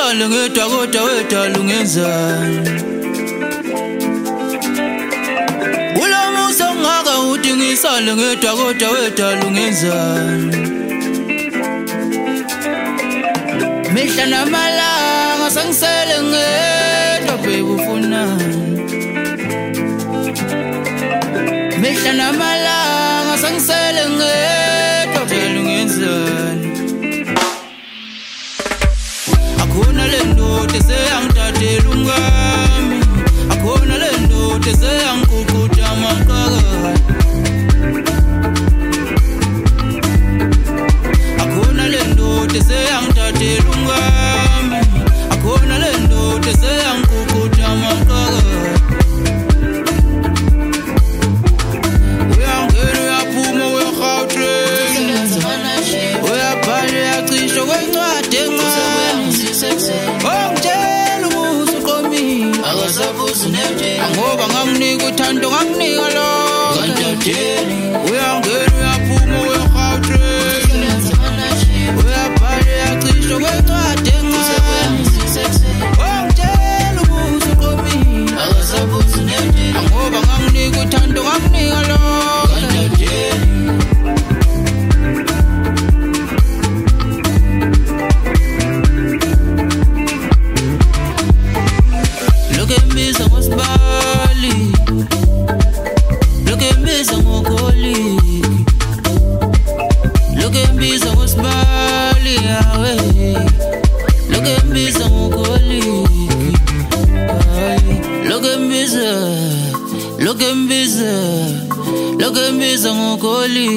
ngisale ngedwa kodwa wedala ungenzani Ulamusa ngaka uthi ngisale ngedwa kodwa wedala ungenzani Mihla namalanga sangisele ngedwa baby ufunani Mihla namalanga sangisele ngedwa phela ungenzani Akhona le ndoda eseyangithathela ungami Akhona le ndoda eseyangiguquda amaqaka Akhona le ndoda eseyangithathela ungami Akhona le ndoda eseyangiguquda amaqaka Ngoba nganginika uthando nganginika lo kantatheli uyangena uyaphuma uyaGautrain uyabhala uyacisha kwencwadi ngangitshela ukuthi uqomile akasabuzi nendlela ngoba nganginika uthando nganginika lo kantatheli Look at me, so much Bali. Look at me, so much Goli. Look at me, so much Bali. Look at me, so much Goli. Look at me, so. Look at me, so. Look at me, so much Goli.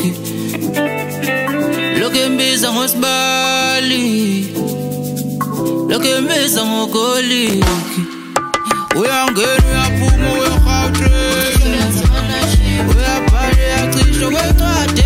Look at me, so much Bali. Look at me, so much Goli. Uyangena uyaphuma uyaGautrain uyabhala uyacisha kwencwadi